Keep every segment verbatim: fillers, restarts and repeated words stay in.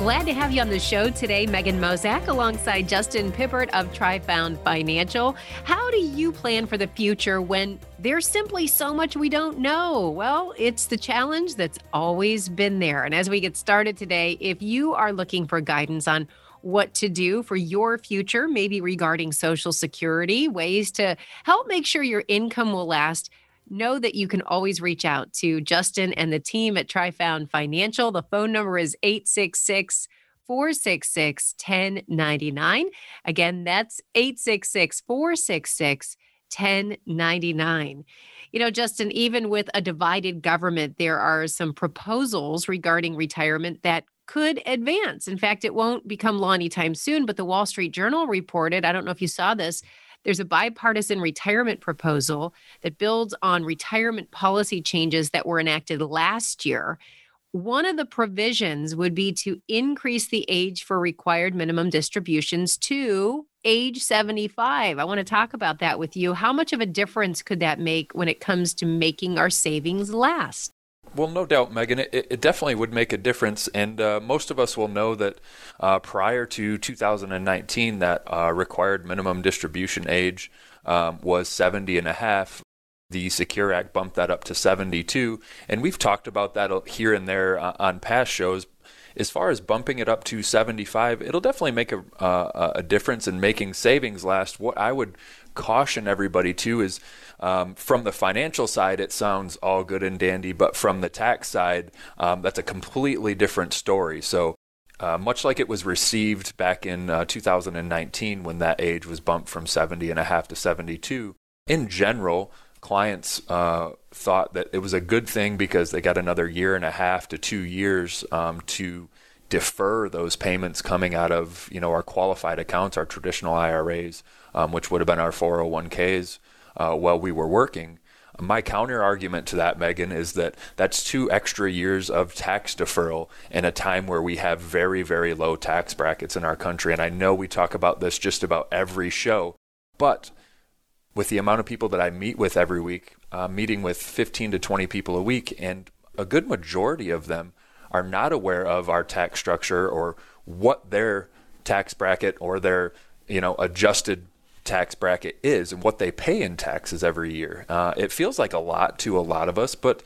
Glad to have you on the show today, Megan Mozak, alongside Justin Pippert of TriFound Financial. How do you plan for the future when there's simply so much we don't know? Well, it's the challenge that's always been there. And as we get started today, if you are looking for guidance on what to do for your future, maybe regarding Social Security, ways to help make sure your income will last, know that you can always reach out to Justin and the team at TriFound Financial. The phone number is eight six six, four six six, one zero nine nine. Again, that's eight six six, four six six, one zero nine nine. You know, Justin, even with a divided government, there are some proposals regarding retirement that could advance. In fact, it won't become law anytime soon, but the Wall Street Journal reported, I don't know if you saw this, there's a bipartisan retirement proposal that builds on retirement policy changes that were enacted last year. One of the provisions would be to increase the age for required minimum distributions to age seventy-five. I want to talk about that with you. How much of a difference could that make when it comes to making our savings last? Well, no doubt, Megan, it, it definitely would make a difference. And uh, most of us will know that uh, prior to two thousand nineteen, that uh, required minimum distribution age um, was seventy and a half. The Secure Act bumped that up to seventy-two. And we've talked about that here and there uh, on past shows. As far as bumping it up to seventy-five, it'll definitely make a, uh, a difference in making savings last. What I would caution everybody to is um, from the financial side, it sounds all good and dandy, but from the tax side, um, that's a completely different story. So uh, much like it was received back in uh, two thousand nineteen when that age was bumped from seventy and a half to seventy-two, in general, clients uh, thought that it was a good thing because they got another year and a half to two years um, to defer those payments coming out of, you know, our qualified accounts, our traditional I R As, um, which would have been our four oh one k's uh, while we were working. My counter argument to that, Megan, is that that's two extra years of tax deferral in a time where we have very, very low tax brackets in our country. And I know we talk about this just about every show, but with the amount of people that I meet with every week, uh, meeting with fifteen to twenty people a week, and a good majority of them are not aware of our tax structure or what their tax bracket or their, you know, adjusted tax bracket is and what they pay in taxes every year. Uh, it feels like a lot to a lot of us, but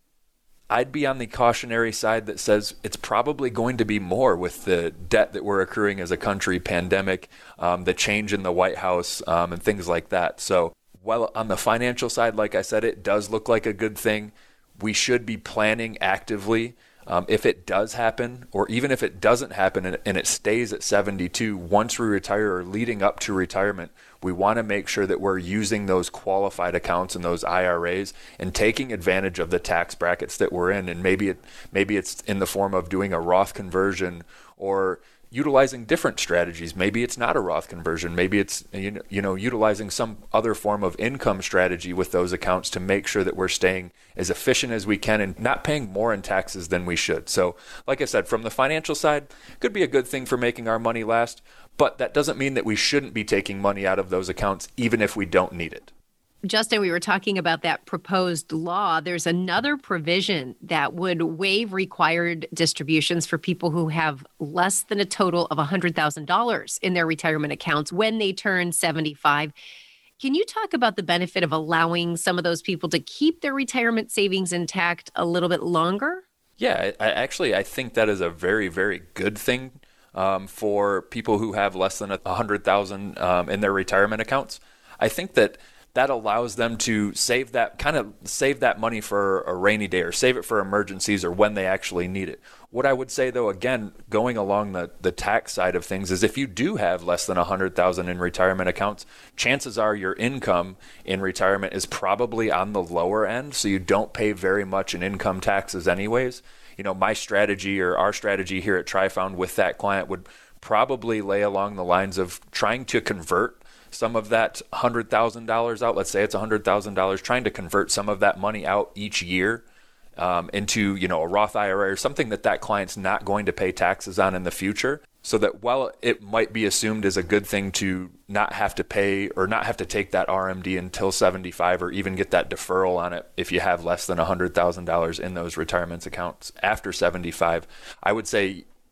I'd be on the cautionary side that says it's probably going to be more with the debt that we're accruing as a country, pandemic, um, the change in the White House, um, and things like that. So while on the financial side, like I said, it does look like a good thing, we should be planning actively. Um, if it does happen, or even if it doesn't happen and, and it stays at seventy-two, once we retire or leading up to retirement, we want to make sure that we're using those qualified accounts and those I R As and taking advantage of the tax brackets that we're in. And maybe it maybe it's in the form of doing a Roth conversion or utilizing different strategies. Maybe it's not a Roth conversion. Maybe it's, you know, you know, utilizing some other form of income strategy with those accounts to make sure that we're staying as efficient as we can and not paying more in taxes than we should. So, like I said, from the financial side, could be a good thing for making our money last, but that doesn't mean that we shouldn't be taking money out of those accounts even if we don't need it. Justin, we were talking about that proposed law. There's another provision that would waive required distributions for people who have less than a total of one hundred thousand dollars in their retirement accounts when they turn seventy-five. Can you talk about the benefit of allowing some of those people to keep their retirement savings intact a little bit longer? Yeah, I, actually, I think that is a very, very good thing um, for people who have less than one hundred thousand dollars um, in their retirement accounts. I think that that allows them to save that kind of save that money for a rainy day or save it for emergencies or when they actually need it. What I would say, though, again, going along the, the tax side of things, is if you do have less than one hundred thousand dollars in retirement accounts, chances are your income in retirement is probably on the lower end, so you don't pay very much in income taxes anyways. You know, my strategy or our strategy here at TriFound with that client would probably lay along the lines of trying to convert some of that one hundred thousand dollars out. Let's say it's one hundred thousand dollars, trying to convert some of that money out each year um, into, you know, a Roth I R A or something that that client's not going to pay taxes on in the future, so that while it might be assumed as a good thing to not have to pay or not have to take that R M D until seventy-five or even get that deferral on it if you have less than one hundred thousand dollars in those retirement accounts after seventy-five, I would say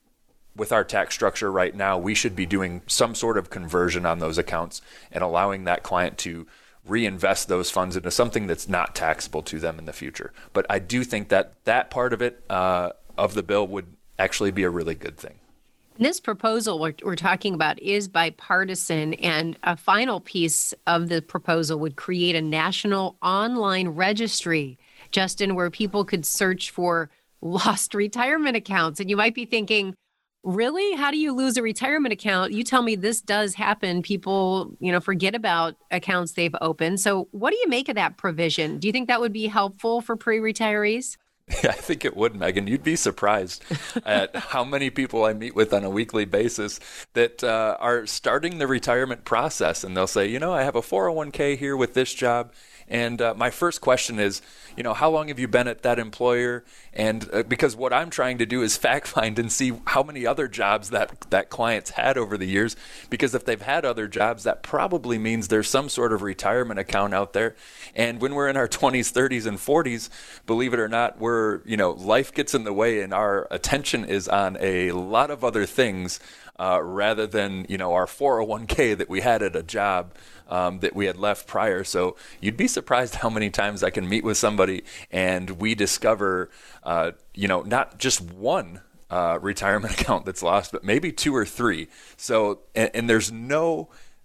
with our tax structure right now, we should be doing some sort of conversion on those accounts and allowing that client to reinvest those funds into something that's not taxable to them in the future. But I do think that that part of it, uh, of the bill, would actually be a really good thing. This proposal we're, we're talking about is bipartisan, and a final piece of the proposal would create a national online registry, Justin, where people could search for lost retirement accounts. And you might be thinking, really? How do you lose a retirement account? You tell me this does happen. People, you know, forget about accounts they've opened. So what do you make of that provision? Do you think that would be helpful for pre-retirees? Yeah, I think it would, Megan. You'd be surprised at how many people I meet with on a weekly basis that uh, are starting the retirement process. And they'll say, you know, I have a four oh one k here with this job. And uh, my first question is, you know, how long have you been at that employer? And uh, because what I'm trying to do is fact find and see how many other jobs that that client's had over the years. Because if they've had other jobs, that probably means there's some sort of retirement account out there. And when we're in our twenties, thirties, and forties, believe it or not, we're, you know, life gets in the way and our attention is on a lot of other things uh, rather than, you know, our four oh one k that we had at a job. Um, that we had left prior. So you'd be surprised how many times I can meet with somebody and we discover, uh, you know, not just one uh, retirement account that's lost, but maybe two or three. So, and, and there's no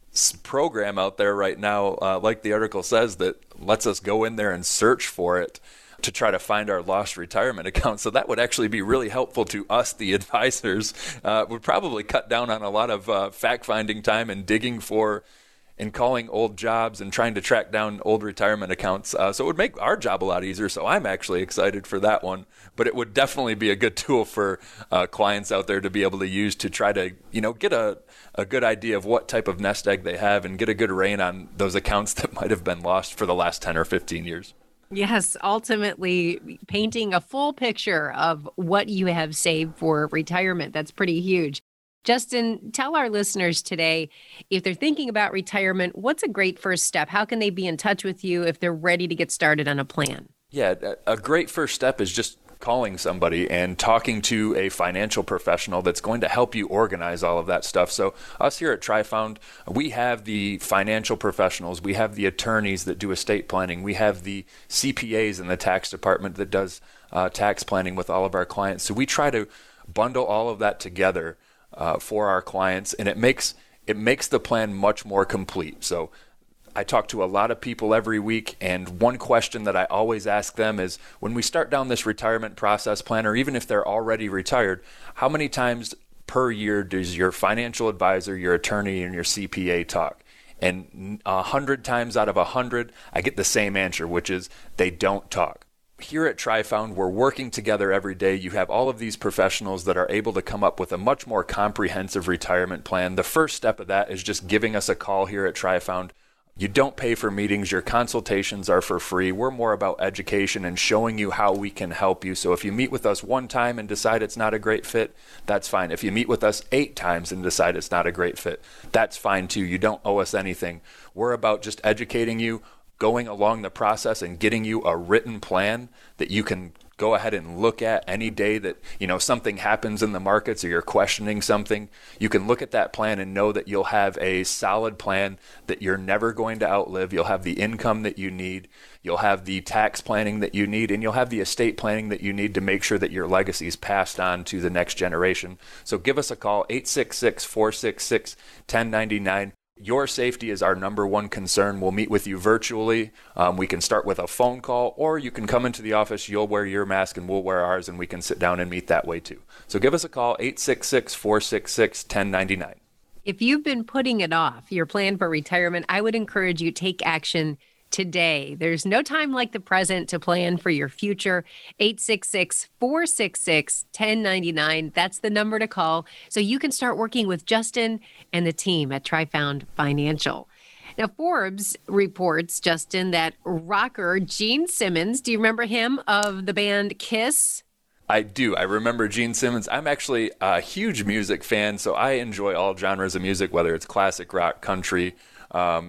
program out there right now, uh, like the article says, that lets us go in there and search for it to try to find our lost retirement account. So that would actually be really helpful to us, the advisors. Uh, would probably cut down on a lot of uh, fact-finding time and digging for and calling old jobs and trying to track down old retirement accounts. Uh, so it would make our job a lot easier. So I'm actually excited for that one. But it would definitely be a good tool for uh, clients out there to be able to use to try to, you know, get a, a good idea of what type of nest egg they have and get a good rein on those accounts that might have been lost for the last ten or fifteen years. Yes, ultimately painting a full picture of what you have saved for retirement. That's pretty huge. Justin, tell our listeners today, if they're thinking about retirement, what's a great first step? How can they be in touch with you if they're ready to get started on a plan? Yeah, a great first step is just calling somebody and talking to a financial professional that's going to help you organize all of that stuff. So us here at TriFound, we have the financial professionals, we have the attorneys that do estate planning, we have the C P As in the tax department that does uh, tax planning with all of our clients. So we try to bundle all of that together Uh, for our clients, and it makes it makes the plan much more complete. So I talk to a lot of people every week, and one question that I always ask them is, when we start down this retirement process plan, or even if they're already retired, how many times per year does your financial advisor, your attorney, and your C P A talk? And a hundred times out of a hundred, I get the same answer, which is they don't talk. Here at TriFound, we're working together every day. You have all of these professionals that are able to come up with a much more comprehensive retirement plan. The first step of that is just giving us a call here at TriFound. You don't pay for meetings. Your consultations are for free. We're more about education and showing you how we can help you. So if you meet with us one time and decide it's not a great fit, that's fine. If you meet with us eight times and decide it's not a great fit, that's fine too. You don't owe us anything. We're about just educating you, going along the process and getting you a written plan that you can go ahead and look at any day that, you know, something happens in the markets or you're questioning something. You can look at that plan and know that you'll have a solid plan that you're never going to outlive. You'll have the income that you need. You'll have the tax planning that you need, and you'll have the estate planning that you need to make sure that your legacy is passed on to the next generation. So give us a call, eight six six, four six six, one zero nine nine. Your safety is our number one concern. We'll meet with you virtually. Um, we can start with a phone call, or you can come into the office. You'll wear your mask and we'll wear ours, and we can sit down and meet that way too. So give us a call, eight six six, four six six, one zero nine nine. If you've been putting it off, your plan for retirement, I would encourage you to take action today. There's no time like the present to plan for your future. eight six six, four six six, one zero nine nine. That's the number to call so you can start working with Justin and the team at TriFound Financial. Now, Forbes reports, Justin, that rocker Gene Simmons, do you remember him of the band Kiss? I do. I remember Gene Simmons. I'm actually a huge music fan, so I enjoy all genres of music, whether it's classic rock, country, um,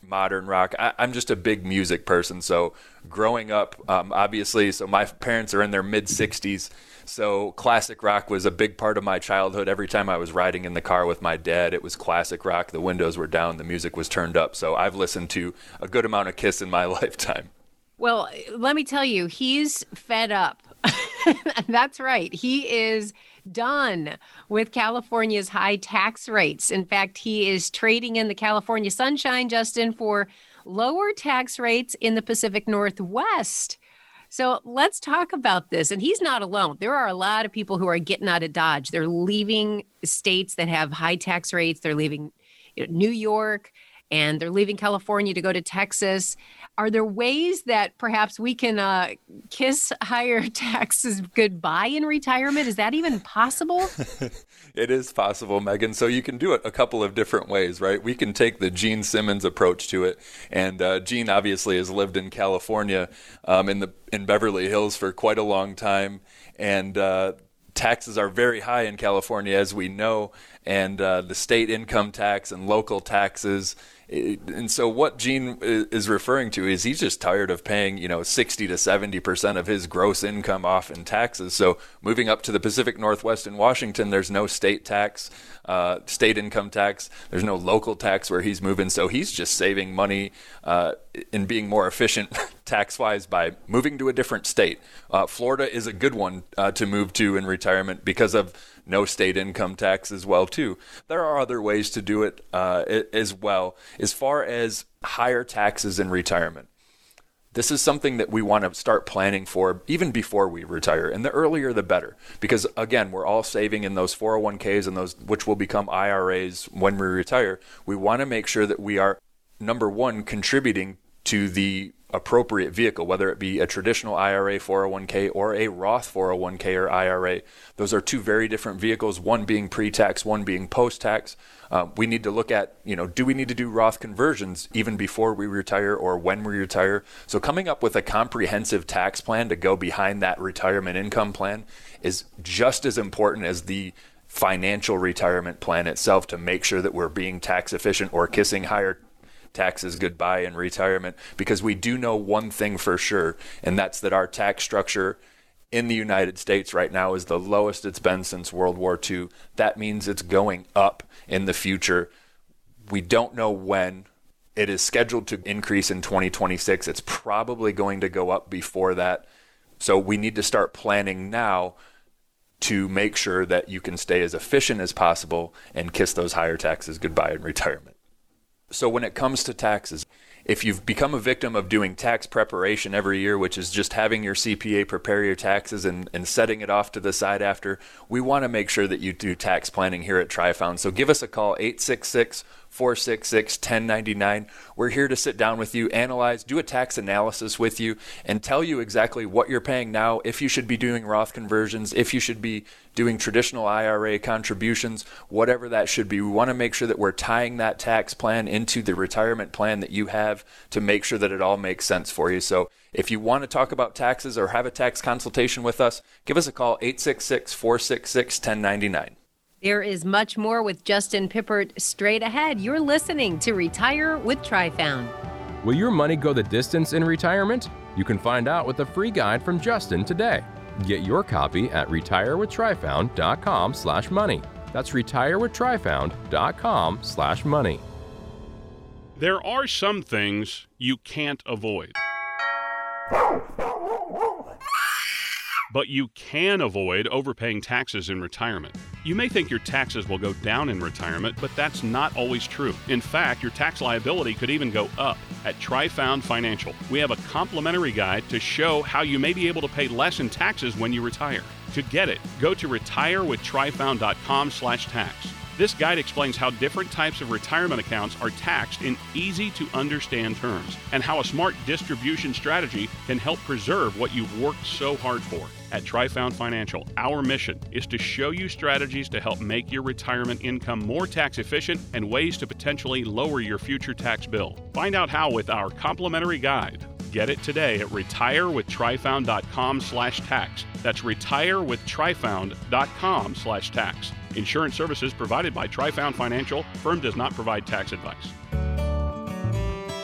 modern rock. I, I'm just a big music person. So growing up, um, obviously, so my parents are in their mid sixties. So classic rock was a big part of my childhood. Every time I was riding in the car with my dad, it was classic rock. The windows were down, the music was turned up. So I've listened to a good amount of Kiss in my lifetime. Well, let me tell you, he's fed up. That's right. He is done with California's high tax rates. In fact, he is trading in the California sunshine, Justin, for lower tax rates in the Pacific Northwest. So let's talk about this. And he's not alone. There are a lot of people who are getting out of Dodge. They're leaving states that have high tax rates. They're leaving you know, New York, and they're leaving California to go to Texas. Are there ways that perhaps we can uh, kiss higher taxes goodbye in retirement? Is that even possible? It is possible, Megan. So you can do it a couple of different ways, right? We can take the Gene Simmons approach to it. And uh, Gene obviously has lived in California, um, in the in Beverly Hills for quite a long time. And uh, taxes are very high in California, as we know. And uh, the state income tax and local taxes. And so what Gene is referring to is he's just tired of paying, you know, sixty to seventy percent of his gross income off in taxes. So moving up to the Pacific Northwest in Washington, there's no state tax, uh, state income tax. There's no local tax where he's moving. So he's just saving money uh, and being more efficient tax-wise by moving to a different state. Uh, Florida is a good one uh, to move to in retirement because of no state income tax as well, too. There are other ways to do it uh, as well. As far as higher taxes in retirement, this is something that we want to start planning for even before we retire. And the earlier, the better. Because, again, we're all saving in those four oh one k's and those which will become I R As when we retire. We want to make sure that we are, number one, contributing to the appropriate vehicle, whether it be a traditional I R A four oh one k or a Roth four oh one k or I R A. Those are two very different vehicles, one being pre-tax, one being post-tax. Uh, we need to look at, you know, do we need to do Roth conversions even before we retire or when we retire? So coming up with a comprehensive tax plan to go behind that retirement income plan is just as important as the financial retirement plan itself to make sure that we're being tax efficient or kissing higher taxes goodbye in retirement, because we do know one thing for sure, and that's that our tax structure in the United States right now is the lowest it's been since World War Two. That means it's going up in the future. We don't know when. It is scheduled to increase in twenty twenty-six. It's probably going to go up before that. So we need to start planning now to make sure that you can stay as efficient as possible and kiss those higher taxes goodbye in retirement. So when it comes to taxes, if you've become a victim of doing tax preparation every year, which is just having your C P A prepare your taxes and, and setting it off to the side after, we want to make sure that you do tax planning here at TriFound. So give us a call, eight six six, four six six, one zero nine nine. We're here to sit down with you, analyze, do a tax analysis with you, and tell you exactly what you're paying now, if you should be doing Roth conversions, if you should be doing traditional I R A contributions, whatever that should be. We want to make sure that we're tying that tax plan into the retirement plan that you have to make sure that it all makes sense for you. So if you want to talk about taxes or have a tax consultation with us, give us a call, eight six six, four six six, one zero nine nine. There is much more with Justin Pippert straight ahead. You're listening to Retire with TriFound. Will your money go the distance in retirement? You can find out with a free guide from Justin today. Get your copy at retirewithtrifound.com slash money. That's retirewithtrifound.com slash money. There are some things you can't avoid. But you can avoid overpaying taxes in retirement. You may think your taxes will go down in retirement, but that's not always true. In fact, your tax liability could even go up. At TriFound Financial, we have a complimentary guide to show how you may be able to pay less in taxes when you retire. To get it, go to retirewithtrifound.com slash tax. This guide explains how different types of retirement accounts are taxed in easy-to-understand terms, and how a smart distribution strategy can help preserve what you've worked so hard for. At TriFound Financial, our mission is to show you strategies to help make your retirement income more tax efficient and ways to potentially lower your future tax bill. Find out how with our complimentary guide. Get it today at retirewithtrifound.com slash tax. That's retirewithtrifound.com slash tax. Insurance services provided by TriFound Financial. Firm does not provide tax advice.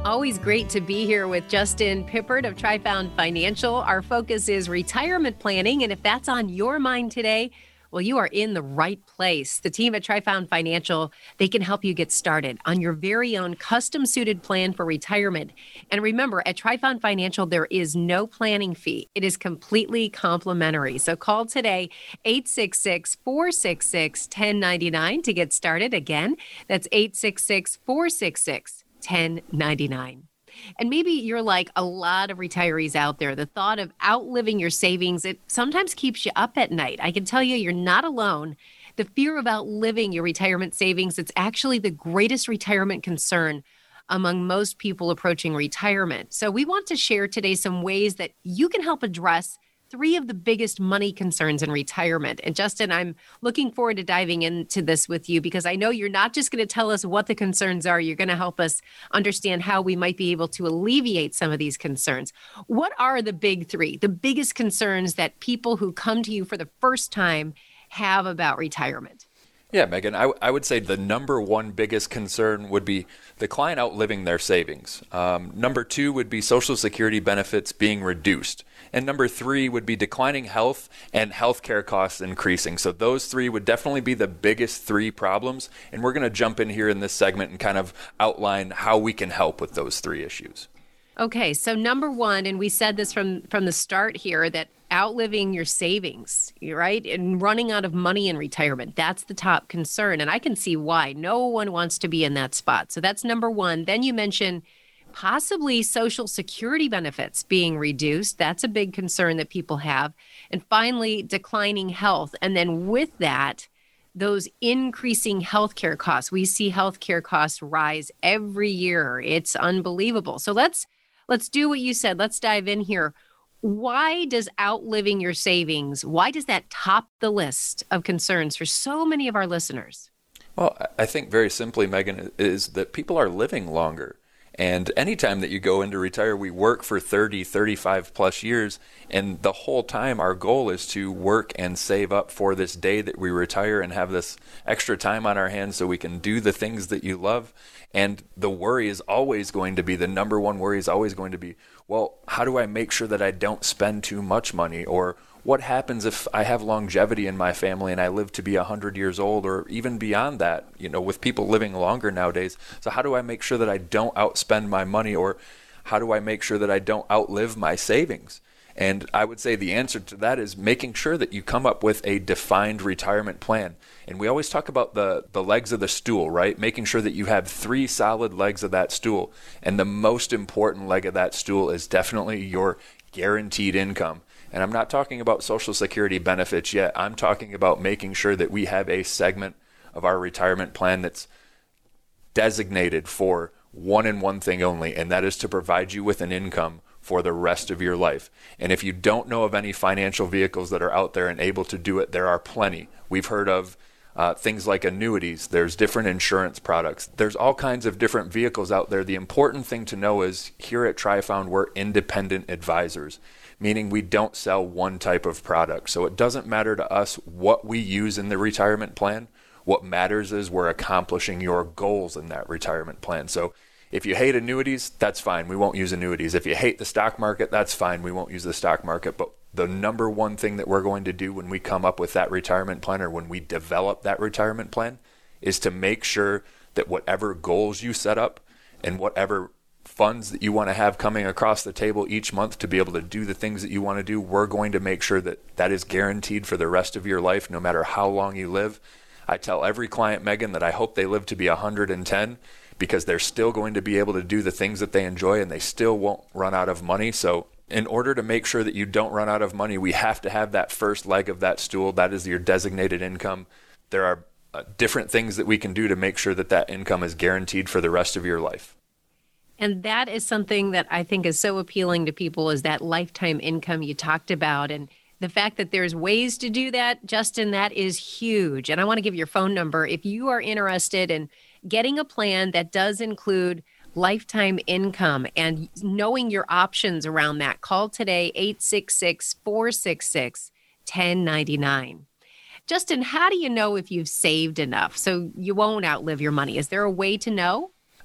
Always great to be here with Justin Pippert of TriFound Financial. Our focus is retirement planning, and if that's on your mind today, well, you are in the right place. The team at TriFound Financial, they can help you get started on your very own custom-suited plan for retirement. And remember, at TriFound Financial, there is no planning fee. It is completely complimentary. So call today, eight six six, four six six, one zero nine nine to get started. Again, that's eight six six, four six six, one zero nine nine. And maybe you're like a lot of retirees out there. The thought of outliving your savings, it sometimes keeps you up at night. I can tell you, you're not alone. The fear of outliving your retirement savings, it's actually the greatest retirement concern among most people approaching retirement. So we want to share today some ways that you can help address three of the biggest money concerns in retirement. And Justin, I'm looking forward to diving into this with you because I know you're not just going to tell us what the concerns are. You're going to help us understand how we might be able to alleviate some of these concerns. What are the big three, the biggest concerns that people who come to you for the first time have about retirement? Yeah, Megan, I, I would say the number one biggest concern would be the client outliving their savings. Um, number two would be Social Security benefits being reduced. And number three would be declining health and healthcare costs increasing. So those three would definitely be the biggest three problems. And we're going to jump in here in this segment and kind of outline how we can help with those three issues. Okay, so number one, and we said this from, from the start here, that outliving your savings, right? And running out of money in retirement, that's the top concern. And I can see why. No one wants to be in that spot. So that's number one. Then you mentioned possibly Social Security benefits being reduced. That's a big concern that people have. And finally, declining health. And then with that, those increasing healthcare costs. We see healthcare costs rise every year. It's unbelievable. So let's let's do what you said. Let's dive in here. Why does outliving your savings, why does that top the list of concerns for so many of our listeners? Well, I think very simply, Megan, is that people are living longer. And anytime that you go into retire, we work for thirty, thirty-five plus years. And the whole time our goal is to work and save up for this day that we retire and have this extra time on our hands so we can do the things that you love. And the worry is always going to be, the number one worry is always going to be, well, how do I make sure that I don't spend too much money? Or what happens if I have longevity in my family and I live to be one hundred years old or even beyond that, you know, with people living longer nowadays? So how do I make sure that I don't outspend my money, or how do I make sure that I don't outlive my savings? And I would say the answer to that is making sure that you come up with a defined retirement plan. And we always talk about the, the legs of the stool, right? Making sure that you have three solid legs of that stool. And the most important leg of that stool is definitely your guaranteed income. And I'm not talking about Social Security benefits yet. I'm talking about making sure that we have a segment of our retirement plan that's designated for one and one thing only, and that is to provide you with an income for the rest of your life. And if you don't know of any financial vehicles that are out there and able to do it, there are plenty. We've heard of uh, things like annuities. There's different insurance products. There's all kinds of different vehicles out there. The important thing to know is here at TriFound, we're independent advisors, meaning we don't sell one type of product. So it doesn't matter to us what we use in the retirement plan. What matters is we're accomplishing your goals in that retirement plan. So if you hate annuities, that's fine. We won't use annuities. If you hate the stock market, that's fine. We won't use the stock market. But the number one thing that we're going to do when we come up with that retirement plan, or when we develop that retirement plan, is to make sure that whatever goals you set up and whatever funds that you want to have coming across the table each month to be able to do the things that you want to do, we're going to make sure that that is guaranteed for the rest of your life, no matter how long you live. I tell every client, Megan, that I hope they live to be one hundred ten, because they're still going to be able to do the things that they enjoy and they still won't run out of money. So in order to make sure that you don't run out of money, we have to have that first leg of that stool. That is your designated income. There are uh, different things that we can do to make sure that that income is guaranteed for the rest of your life. And that is something that I think is so appealing to people, is that lifetime income you talked about. And the fact that there's ways to do that, Justin, that is huge. And I want to give your phone number if you are interested in getting a plan that does include lifetime income and knowing your options around that. Call today, eight six six, four six six, one zero nine nine. Justin, how do you know if you've saved enough so you won't outlive your money? Is there a way to know?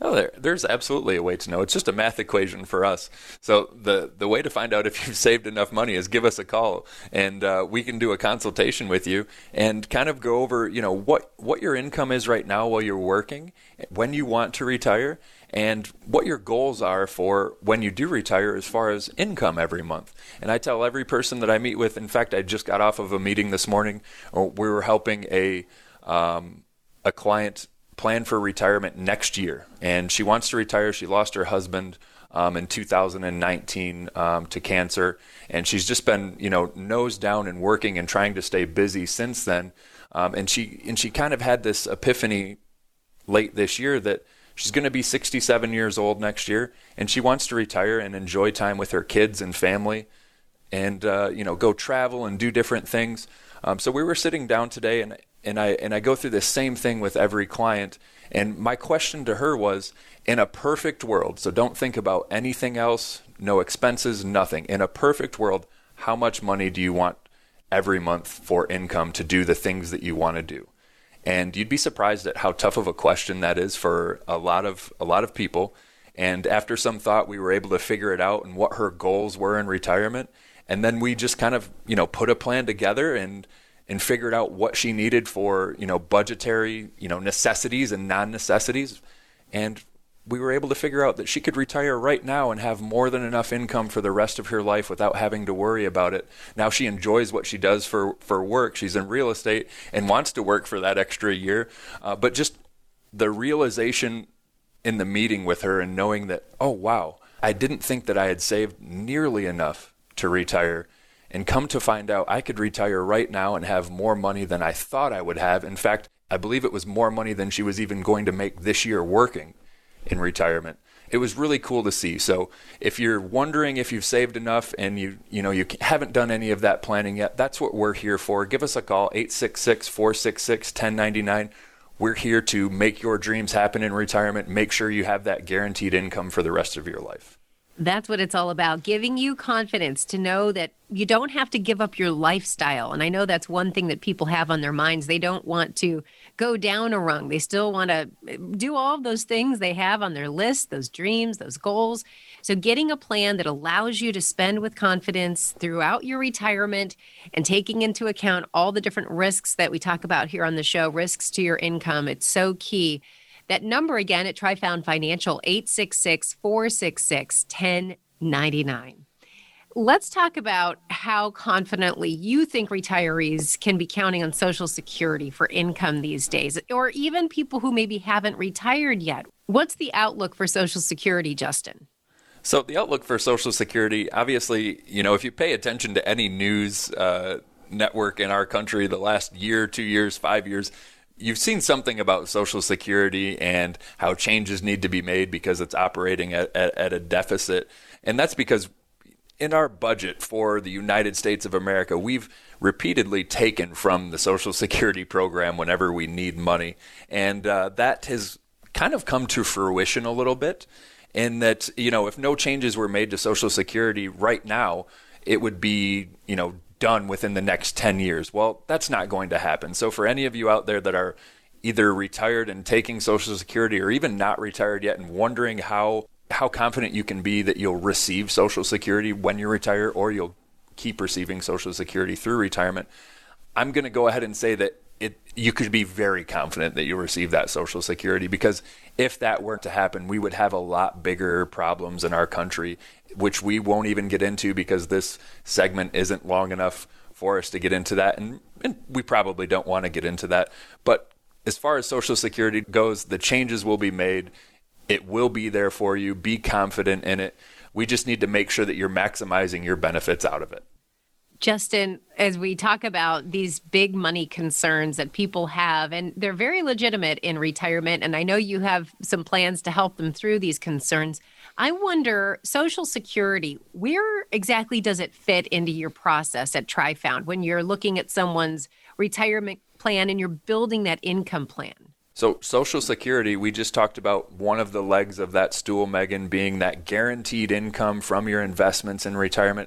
Oh, there, there's absolutely a way to know. It's just a math equation for us. So the, the way to find out if you've saved enough money is give us a call, and uh, we can do a consultation with you and kind of go over, you know, what, what your income is right now while you're working, when you want to retire, and what your goals are for when you do retire as far as income every month. And I tell every person that I meet with, in fact, I just got off of a meeting this morning. We were helping a um, a client plan for retirement next year, and she wants to retire. She lost her husband um, in two thousand nineteen um, to cancer, and she's just been, you know, nose down and working and trying to stay busy since then. Um, and she and she kind of had this epiphany late this year that she's going to be sixty-seven years old next year, and she wants to retire and enjoy time with her kids and family, and uh, you know, go travel and do different things. Um, so we were sitting down today, and and I and I go through the same thing with every client. And my question to her was, in a perfect world, so don't think about anything else, no expenses, nothing. In a perfect world, how much money do you want every month for income to do the things that you want to do? And you'd be surprised at how tough of a question that is for a lot of a lot of people. And after some thought, we were able to figure it out and what her goals were in retirement. And then we just kind of, you know, put a plan together and and figured out what she needed for, you know, budgetary, you know, necessities and non-necessities. And we were able to figure out that she could retire right now and have more than enough income for the rest of her life without having to worry about it. Now she enjoys what she does for, for work. She's in real estate and wants to work for that extra year. Uh, but just the realization in the meeting with her and knowing that, oh, wow, I didn't think that I had saved nearly enough to retire. And come to find out, I could retire right now and have more money than I thought I would have. In fact, I believe it was more money than she was even going to make this year working in retirement. It was really cool to see. So if you're wondering if you've saved enough and you you know you haven't done any of that planning yet, that's what we're here for. Give us a call, eight six six, four six six, one zero nine nine. We're here to make your dreams happen in retirement. Make sure you have that guaranteed income for the rest of your life. That's what it's all about, giving you confidence to know that you don't have to give up your lifestyle. And I know that's one thing that people have on their minds. They don't want to go down a rung. They still want to do all of those things they have on their list, those dreams, those goals. So getting a plan that allows you to spend with confidence throughout your retirement and taking into account all the different risks that we talk about here on the show, risks to your income, it's so key. That number again at TriFound Financial, eight six six, four six six, one zero nine nine. Let's talk about how confidently you think retirees can be counting on Social Security for income these days, or even people who maybe haven't retired yet. What's the outlook for Social Security, Justin? So the outlook for Social Security, obviously, you know, if you pay attention to any news uh, network in our country the last year, two years, five years, you've seen something about Social Security and how changes need to be made because it's operating at, at, at a deficit. And that's because in our budget for the United States of America, we've repeatedly taken from the Social Security program whenever we need money. And uh, that has kind of come to fruition a little bit in that, you know, if no changes were made to Social Security right now, it would be, you know, done within the next ten years. Well, that's not going to happen. So for any of you out there that are either retired and taking Social Security or even not retired yet and wondering how how confident you can be that you'll receive Social Security when you retire or you'll keep receiving Social Security through retirement, I'm going to go ahead and say that it you could be very confident that you'll receive that Social Security, because if that were to happen, we would have a lot bigger problems in our country, which we won't even get into because this segment isn't long enough for us to get into that. And, and we probably don't want to get into that. But as far as Social Security goes, the changes will be made. It will be there for you. Be confident in it. We just need to make sure that you're maximizing your benefits out of it. Justin, as we talk about these big money concerns that people have, and they're very legitimate in retirement, and I know you have some plans to help them through these concerns, I wonder, Social Security, where exactly does it fit into your process at TriFound when you're looking at someone's retirement plan and you're building that income plan? So Social Security, we just talked about one of the legs of that stool, Megan, being that guaranteed income from your investments in retirement.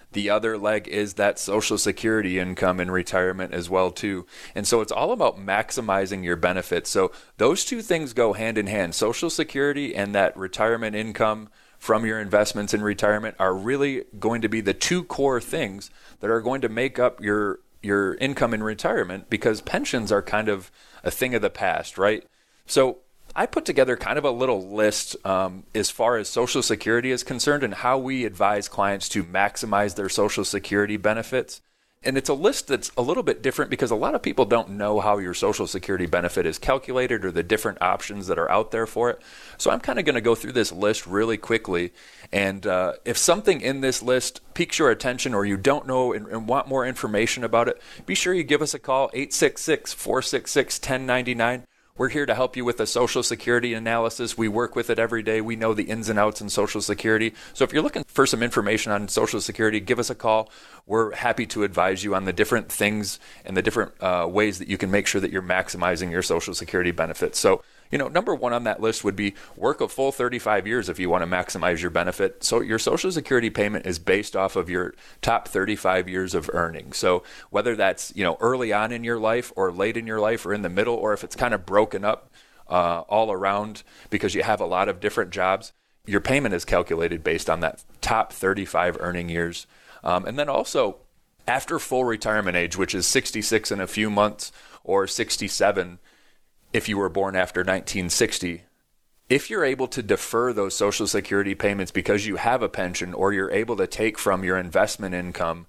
The other leg is that Social Security income in retirement as well too. And so it's all about maximizing your benefits. So those two things go hand in hand. Social Security and that retirement income from your investments in retirement are really going to be the two core things that are going to make up your your income in retirement, because pensions are kind of a thing of the past, right? So I put together kind of a little list um, as far as Social Security is concerned and how we advise clients to maximize their Social Security benefits. And it's a list that's a little bit different because a lot of people don't know how your Social Security benefit is calculated or the different options that are out there for it. So I'm kind of going to go through this list really quickly. And uh, if something in this list piques your attention or you don't know and, and want more information about it, be sure you give us a call, eight six six, four six six, one zero nine nine. We're here to help you with a Social Security analysis. We work with it every day. We know the ins and outs in Social Security. So if you're looking for some information on Social Security, give us a call. We're happy to advise you on the different things and the different uh, ways that you can make sure that you're maximizing your Social Security benefits. So, you know, number one on that list would be work a full thirty-five years if you want to maximize your benefit. So your Social Security payment is based off of your top thirty-five years of earning. So whether that's, you know, early on in your life or late in your life or in the middle, or if it's kind of broken up uh, all around because you have a lot of different jobs, your payment is calculated based on that top thirty-five earning years. Um, and then also after full retirement age, which is sixty-six in a few months or sixty-seven, if you were born after nineteen sixty, if you're able to defer those Social Security payments because you have a pension or you're able to take from your investment income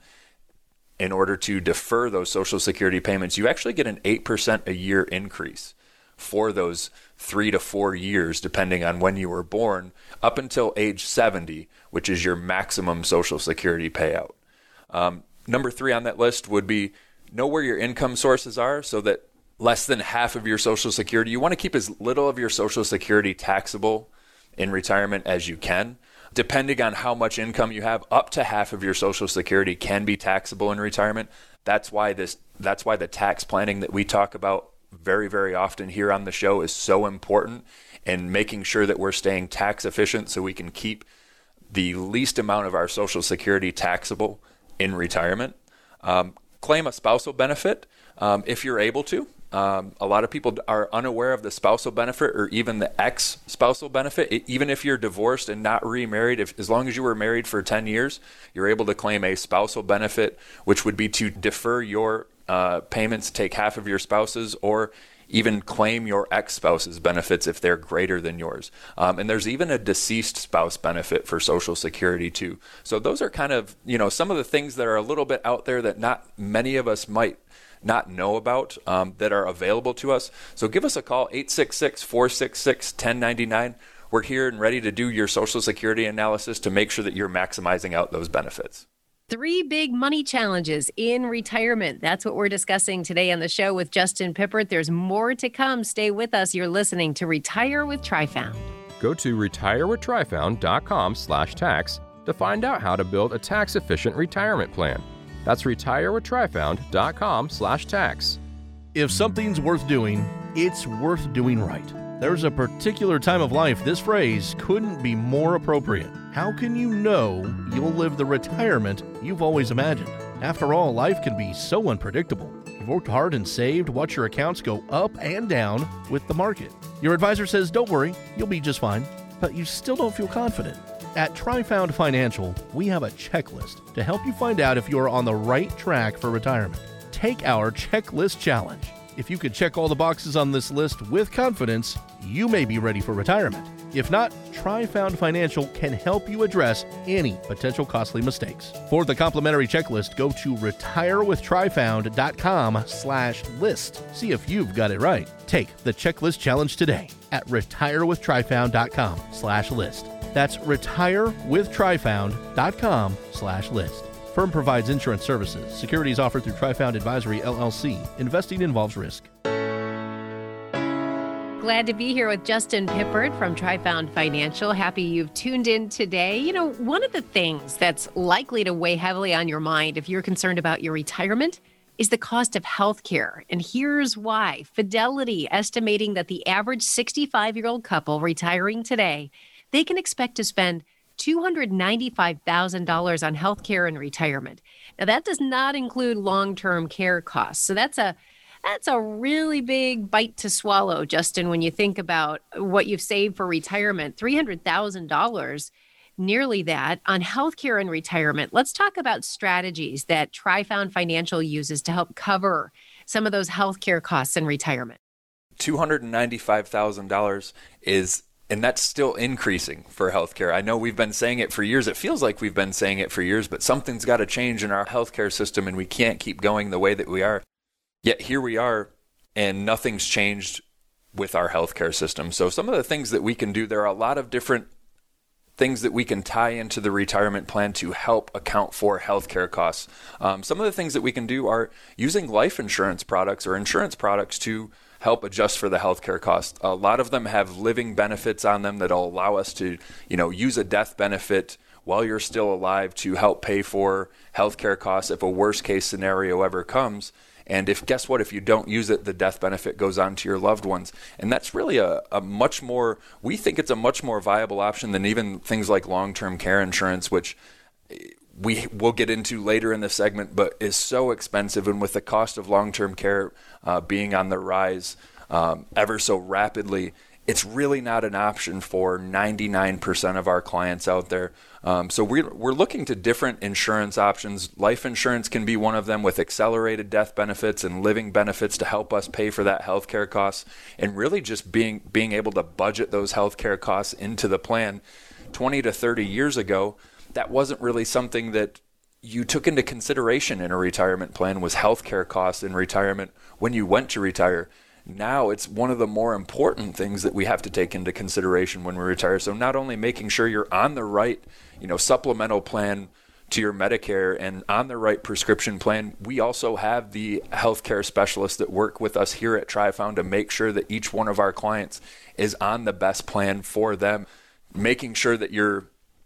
in order to defer those Social Security payments, you actually get an eight percent a year increase for those three to four years, depending on when you were born, up until age seventy, which is your maximum Social Security payout. Um, number three on that list would be know where your income sources are so that less than half of your Social Security, you want to keep as little of your Social Security taxable in retirement as you can. Depending on how much income you have, up to half of your Social Security can be taxable in retirement. That's why this that's why the tax planning that we talk about very, very often here on the show is so important, and making sure that we're staying tax efficient so we can keep the least amount of our Social Security taxable in retirement. Um, claim a spousal benefit um, if you're able to. Um, a lot of people are unaware of the spousal benefit or even the ex-spousal benefit. It, even if you're divorced and not remarried, if, as long as you were married for ten years, you're able to claim a spousal benefit, which would be to defer your uh, payments, take half of your spouse's, or even claim your ex-spouse's benefits if they're greater than yours. Um, and there's even a deceased spouse benefit for Social Security too. So those are kind of, you know, some of the things that are a little bit out there that not many of us might not know about um, that are available to us. So give us a call, eight six six, four six six, one zero nine nine. We're here and ready to do your Social Security analysis to make sure that you're maximizing out those benefits. Three big money challenges in retirement. That's what we're discussing today on the show with Justin Pippert. There's more to come. Stay with us. You're listening to Retire with TriFound. Go to retirewithtrifound.com slash tax to find out how to build a tax-efficient retirement plan. That's retirewithtrifound.com slash tax. If something's worth doing, it's worth doing right. There's a particular time of life this phrase couldn't be more appropriate. How can you know you'll live the retirement you've always imagined? After all, life can be so unpredictable. You've worked hard and saved, watch your accounts go up and down with the market. Your advisor says, don't worry, you'll be just fine, but you still don't feel confident. At TriFound Financial, we have a checklist to help you find out if you're on the right track for retirement. Take our checklist challenge. If you could check all the boxes on this list with confidence, you may be ready for retirement. If not, TriFound Financial can help you address any potential costly mistakes. For the complimentary checklist, go to retirewithtrifound.com slash list. See if you've got it right. Take the checklist challenge today at retirewithtrifound.com slash list. That's retirewithtrifound.com slash list. Firm provides insurance services. Securities offered through TriFound Advisory, L L C. Investing involves risk. Glad to be here with Justin Pippert from TriFound Financial. Happy you've tuned in today. You know, one of the things that's likely to weigh heavily on your mind if you're concerned about your retirement is the cost of health care. And here's why. Fidelity estimating that the average sixty-five-year-old couple retiring today, they can expect to spend two hundred ninety-five thousand dollars on health care and retirement. Now, that does not include long-term care costs. So that's a That's a really big bite to swallow, Justin, when you think about what you've saved for retirement. three hundred thousand dollars, nearly that, on healthcare and retirement. Let's talk about strategies that TriFound Financial uses to help cover some of those healthcare costs in retirement. two hundred ninety-five thousand dollars is, and that's still increasing for healthcare. I know we've been saying it for years. It feels like we've been saying it for years, but something's got to change in our healthcare system, and we can't keep going the way that we are. Yet here we are, and nothing's changed with our healthcare system. So some of the things that we can do, there are a lot of different things that we can tie into the retirement plan to help account for healthcare costs. Um, some of the things that we can do are using life insurance products or insurance products to help adjust for the healthcare costs. A lot of them have living benefits on them that'll allow us to, you know, use a death benefit while you're still alive to help pay for healthcare costs if a worst case scenario ever comes. And if, guess what, if you don't use it, the death benefit goes on to your loved ones. And that's really a, a much more, we think it's a much more viable option than even things like long-term care insurance, which we will get into later in the segment, but is so expensive. And with the cost of long-term care uh, being on the rise um, ever so rapidly, it's really not an option for ninety-nine percent of our clients out there. Um, so we're, we're looking to different insurance options. Life insurance can be one of them, with accelerated death benefits and living benefits to help us pay for that healthcare costs, and really just being being able to budget those healthcare costs into the plan. twenty to thirty years ago, that wasn't really something that you took into consideration in a retirement plan, was healthcare costs in retirement when you went to retire. Now it's one of the more important things that we have to take into consideration when we retire. So not only making sure you're on the right, you know, supplemental plan to your Medicare and on the right prescription plan, we also have the healthcare specialists that work with us here at TriFound to make sure that each one of our clients is on the best plan for them, making sure that you're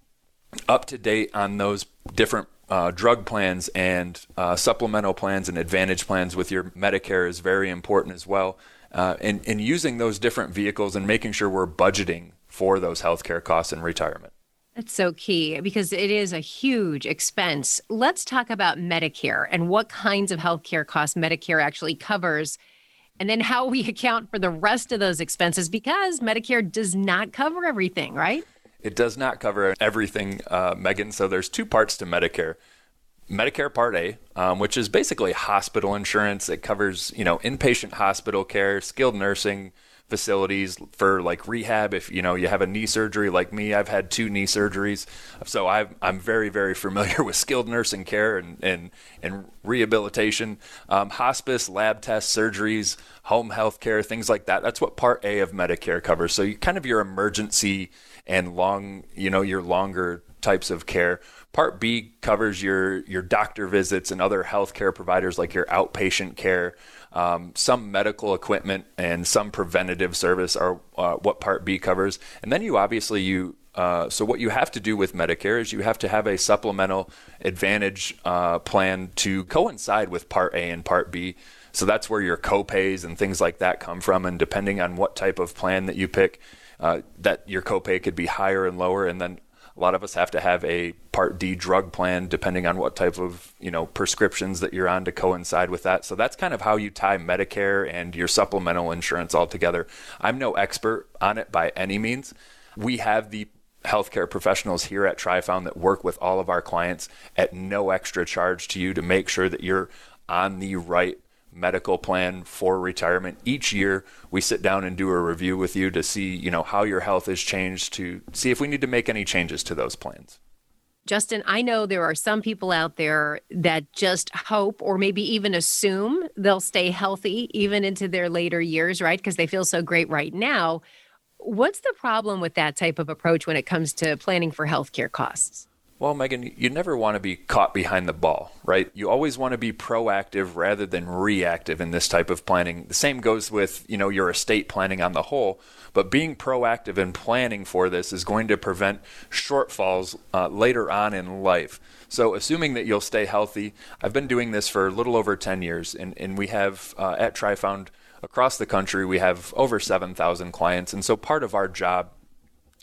up to date on those different Uh, drug plans and uh, supplemental plans and advantage plans with your Medicare is very important as well. Uh, and, and using those different vehicles and making sure we're budgeting for those healthcare costs in retirement. That's so key, because it is a huge expense. Let's talk about Medicare and what kinds of healthcare costs Medicare actually covers, and then how we account for the rest of those expenses, because Medicare does not cover everything, right? It does not cover everything, uh, Megan. So there's two parts to Medicare. Medicare Part A, um, which is basically hospital insurance. It covers, you know, inpatient hospital care, skilled nursing facilities for like rehab. If, you know, you have a knee surgery like me, I've had two knee surgeries. So I've, I'm very, very familiar with skilled nursing care and, and, and rehabilitation, um, hospice, lab tests, surgeries, home health care, things like that. That's what Part A of Medicare covers. So you kind of your emergency and long, you know, your longer types of care. Part B covers your your doctor visits and other healthcare providers, like your outpatient care, um, some medical equipment, and some preventative service are uh, what Part B covers. And then you obviously you uh, so what you have to do with Medicare is you have to have a supplemental advantage uh, plan to coincide with Part A and Part B. So that's where your copays and things like that come from. And depending on what type of plan that you pick, Uh, that your copay could be higher and lower. And then a lot of us have to have a Part D drug plan depending on what type of, you know, prescriptions that you're on to coincide with that. So that's kind of how you tie Medicare and your supplemental insurance all together. I'm no expert on it by any means. We have the healthcare professionals here at TriFound that work with all of our clients at no extra charge to you to make sure that you're on the right medical plan for retirement. Each year we sit down and do a review with you to see, you know, how your health has changed, to see if we need to make any changes to those plans. Justin, I know there are some people out there that just hope or maybe even assume they'll stay healthy even into their later years, right? Because they feel so great right now. What's the problem with that type of approach when it comes to planning for healthcare costs? Well, Megan, you never want to be caught behind the ball, right? You always want to be proactive rather than reactive in this type of planning. The same goes with, you know, your estate planning on the whole, but being proactive and planning for this is going to prevent shortfalls uh, later on in life. So assuming that you'll stay healthy, I've been doing this for a little over ten years, and, and we have uh, at TriFound across the country, we have over seven thousand clients. And so part of our job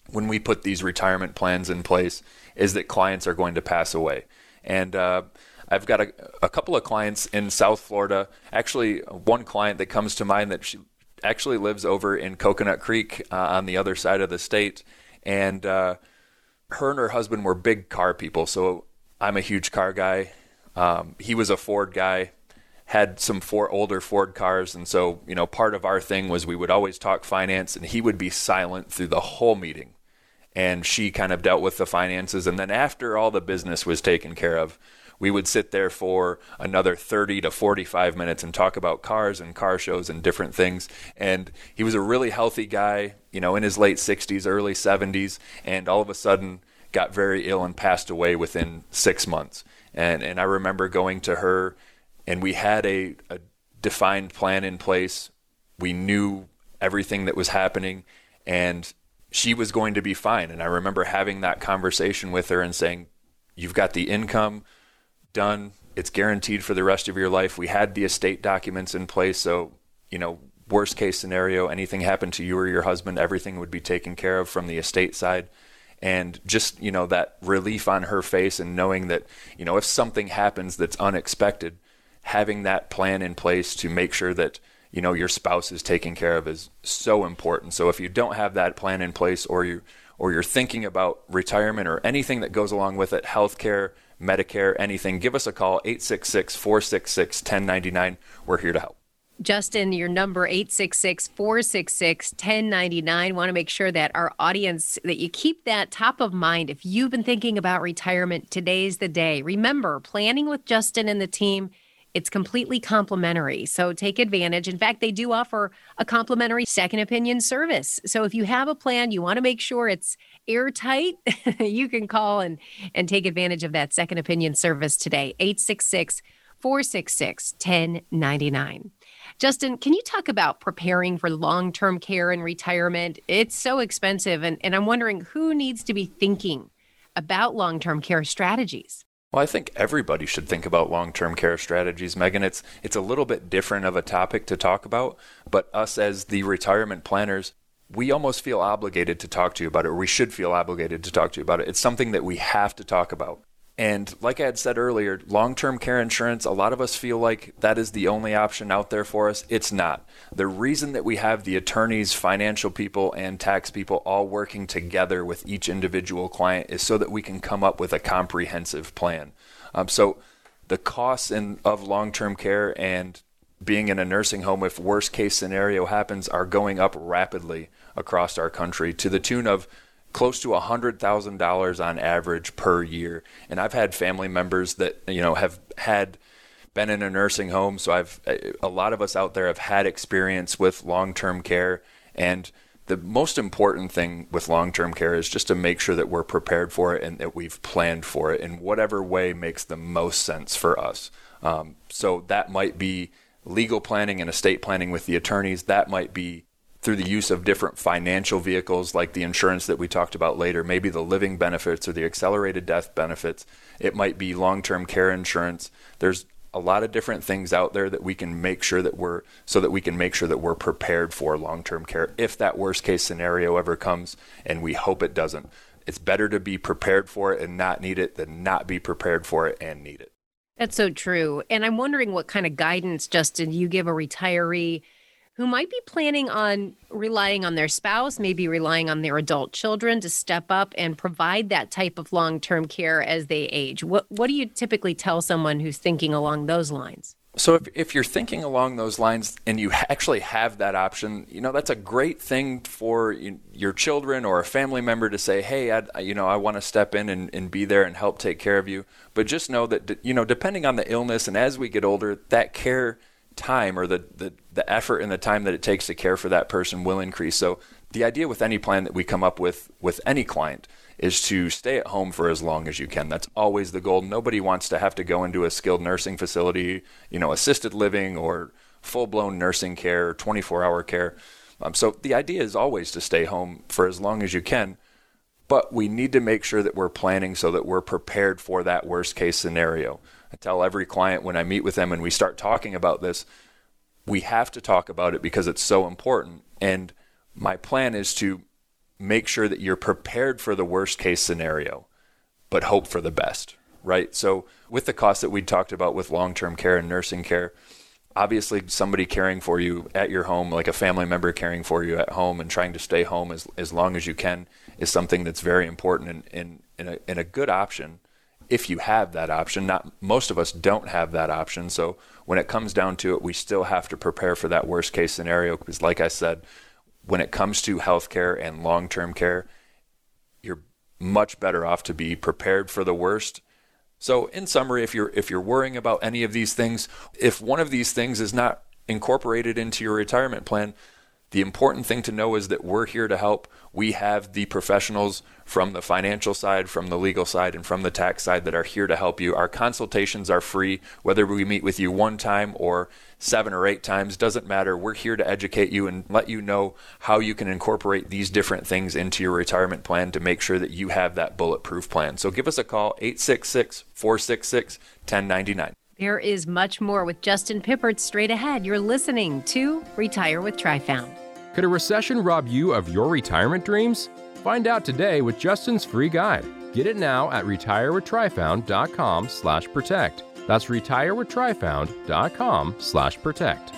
when we put these retirement plans in place is that clients are going to pass away. And uh, I've got a, a couple of clients in South Florida. Actually, one client that comes to mind that she actually lives over in Coconut Creek uh, on the other side of the state. And uh, her and her husband were big car people. So I'm a huge car guy. Um, he was a Ford guy, had some four older Ford cars. And so, you know, part of our thing was we would always talk finance, and he would be silent through the whole meeting. And she kind of dealt with the finances. And then after all the business was taken care of, we would sit there for another thirty to forty-five minutes and talk about cars and car shows and different things. And he was a really healthy guy, you know, in his late sixties, early seventies, and all of a sudden got very ill and passed away within six months. And and I remember going to her, and we had a, a defined plan in place. We knew everything that was happening, and she was going to be fine. And I remember having that conversation with her and saying, you've got the income done. It's guaranteed for the rest of your life. We had the estate documents in place. So, you know, worst case scenario, anything happened to you or your husband, everything would be taken care of from the estate side. And just, you know, that relief on her face and knowing that, you know, if something happens that's unexpected, having that plan in place to make sure that, you know, your spouse is taken care of is so important. So if you don't have that plan in place, or you or you're thinking about retirement or anything that goes along with it, healthcare, Medicare, anything, give us a call, eight six six, four six six, one zero nine nine. We're here to help. Justin, your number, eight six six, four six six, one zero nine nine. Want to make sure that our audience, that you keep that top of mind. If you've been thinking about retirement, today's the day. Remember, planning with Justin and the team, it's completely complimentary. So take advantage. In fact, they do offer a complimentary second opinion service. So if you have a plan, you want to make sure it's airtight, you can call and, and take advantage of that second opinion service today. eight six six, four six six, one zero nine nine. Justin, can you talk about preparing for long-term care and retirement? It's so expensive, and, and I'm wondering who needs to be thinking about long-term care strategies? Well, I think everybody should think about long-term care strategies, Megan. It's it's a little bit different of a topic to talk about, but us as the retirement planners, we almost feel obligated to talk to you about it, or we should feel obligated to talk to you about it. It's something that we have to talk about. And like I had said earlier, long-term care insurance, a lot of us feel like that is the only option out there for us. It's not. The reason that we have the attorneys, financial people, and tax people all working together with each individual client is so that we can come up with a comprehensive plan. Um, so the costs in, of long-term care and being in a nursing home, if worst case scenario happens, are going up rapidly across our country to the tune of close to one hundred thousand dollars on average per year. And I've had family members that, you know, have had been in a nursing home. So I've, a lot of us out there have had experience with long-term care. And the most important thing with long-term care is just to make sure that we're prepared for it and that we've planned for it in whatever way makes the most sense for us. Um, so that might be legal planning and estate planning with the attorneys. That might be through the use of different financial vehicles like the insurance that we talked about later, maybe the living benefits or the accelerated death benefits. It might be long-term care insurance. There's a lot of different things out there that we can make sure that we're, so that we can make sure that we're prepared for long-term care if that worst case scenario ever comes, and we hope it doesn't. It's better to be prepared for it and not need it than not be prepared for it and need it. That's so true. And I'm wondering what kind of guidance, Justin, you give a retiree who might be planning on relying on their spouse, maybe relying on their adult children to step up and provide that type of long-term care as they age. What what do you typically tell someone who's thinking along those lines? So if if you're thinking along those lines and you actually have that option, you know, that's a great thing for your children or a family member to say, hey, I, you know, I want to step in and, and be there and help take care of you. But just know that, you know, depending on the illness and as we get older, that care time or the, the, the effort and the time that it takes to care for that person will increase. So the idea with any plan that we come up with with any client is to stay at home for as long as you can. That's always the goal. Nobody wants to have to go into a skilled nursing facility, you know, assisted living or full-blown nursing care, twenty-four hour care. Um, so the idea is always to stay home for as long as you can, but we need to make sure that we're planning so that we're prepared for that worst case scenario. I tell every client when I meet with them and we start talking about this, we have to talk about it because it's so important. And my plan is to make sure that you're prepared for the worst case scenario, but hope for the best, right? So with the costs that we talked about with long-term care and nursing care, obviously somebody caring for you at your home, like a family member caring for you at home and trying to stay home as as long as you can, is something that's very important and, and, and, a, and a good option if you have that option. Not most of us don't have that option. So when it comes down to it, we still have to prepare for that worst case scenario, because like I said, when it comes to healthcare and long-term care, you're much better off to be prepared for the worst. So in summary, if you're if you're worrying about any of these things, if one of these things is not incorporated into your retirement plan, the important thing to know is that we're here to help. We have the professionals from the financial side, from the legal side, and from the tax side that are here to help you. Our consultations are free. Whether we meet with you one time or seven or eight times, doesn't matter. We're here to educate you and let you know how you can incorporate these different things into your retirement plan to make sure that you have that bulletproof plan. So give us a call, eight six six, four six six, one zero nine nine. There is much more with Justin Pippert straight ahead. You're listening to Retire with TriFound. Could a recession rob you of your retirement dreams? Find out today with Justin's free guide. Get it now at retirewithtryfound.com slash protect. That's retirewithtryfound.com slash protect.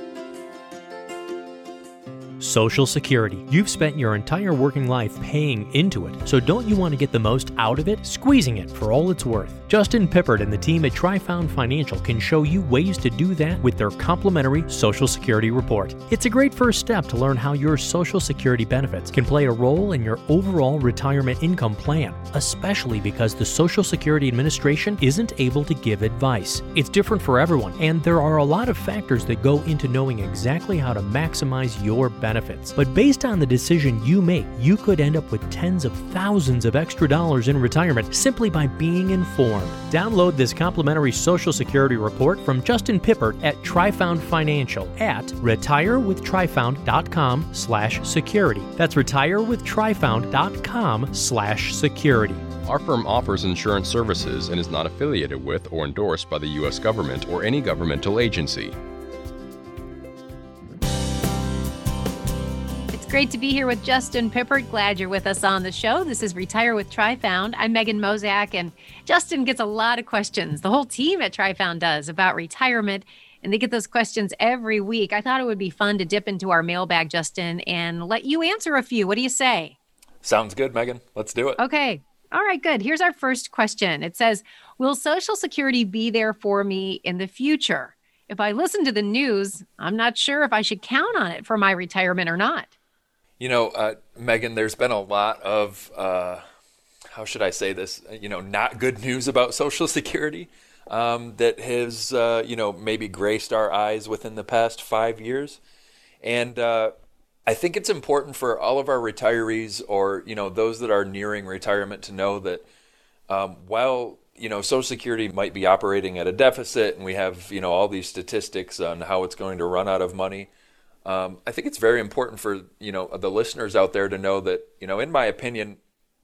Social Security. You've spent your entire working life paying into it, so don't you want to get the most out of it, squeezing it for all it's worth? Justin Pippert and the team at TriFound Financial can show you ways to do that with their complimentary Social Security report. It's a great first step to learn how your Social Security benefits can play a role in your overall retirement income plan, especially because the Social Security Administration isn't able to give advice. It's different for everyone, and there are a lot of factors that go into knowing exactly how to maximize your benefits. But based on the decision you make, you could end up with tens of thousands of extra dollars in retirement simply by being informed. Download this complimentary Social Security report from Justin Pippert at TriFound Financial at retirewithtryfound.com slash security. That's retirewithtryfound.com slash security. Our firm offers insurance services and is not affiliated with or endorsed by the U S government or any governmental agency. Great to be here with Justin Pippert. Glad you're with us on the show. This is Retire with TriFound. I'm Megan Mozak, and Justin gets a lot of questions. The whole team at TriFound does about retirement, and they get those questions every week. I thought it would be fun to dip into our mailbag, Justin, and let you answer a few. What do you say? Sounds good, Megan. Let's do it. Okay. All right, good. Here's our first question. It says, will Social Security be there for me in the future? If I listen to the news, I'm not sure if I should count on it for my retirement or not. You know, uh, Megan, there's been a lot of, uh, how should I say this, you know, not good news about Social Security um, that has, uh, you know, maybe graced our eyes within the past five years. And uh, I think it's important for all of our retirees or, you know, those that are nearing retirement to know that um, while, you know, Social Security might be operating at a deficit and we have, you know, all these statistics on how it's going to run out of money, Um, I think it's very important for, you know, the listeners out there to know that, you know, in my opinion,